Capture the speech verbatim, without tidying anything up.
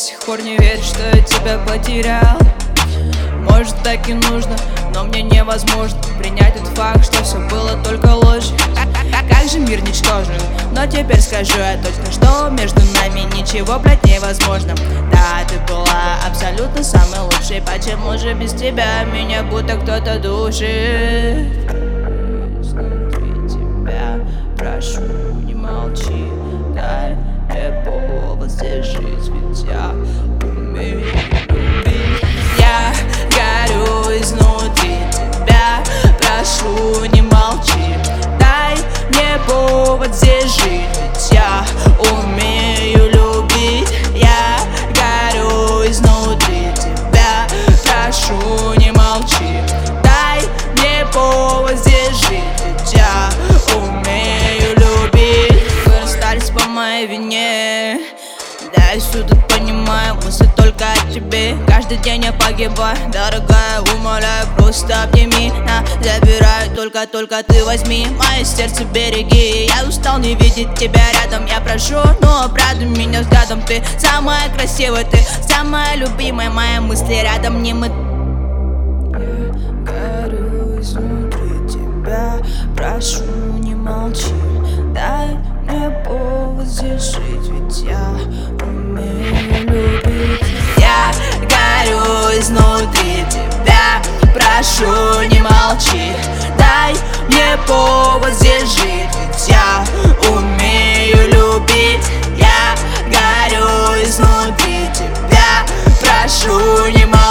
сих пор не верю, что я тебя потерял. Может, так и нужно, но мне невозможно принять тот факт, что все было только ложь. Как же мир ничтожен, но теперь скажу я точно, что между нами ничего, блядь, невозможно. Да, ты была абсолютно самой лучшей, почему же без тебя меня будто кто-то душит? Внутри тебя прошу, не молчи, дай мне повод здесь жить, ведь я умею любить. Я горю изнутри тебя, прошу, не молчи, дай мне повод здесь жить, ведь я умею любить. Я горю изнутри тебя, прошу, не молчи, дай мне повод здесь жить, ведь я умею любить. Вы расстались по моей вине, да, я все тут понимаю, мысли только о тебе. Каждый день я погибаю, дорогая, умоляю, просто обними. На, забираю, только-только ты возьми мое сердце, береги. Я устал не видеть тебя рядом, я прошу, но обрадуй меня взглядом. Ты самая красивая, ты самая любимая, мои мысли рядом, не мы. Я горю изнутри тебя, прошу, не молчи, дай мне повод здесь жить, ведь я умею любить. Я горю изнутри тебя, прошу, не молчи, дай мне повод здесь жить, ведь я умею любить. Я горю изнутри тебя, прошу, не молчи,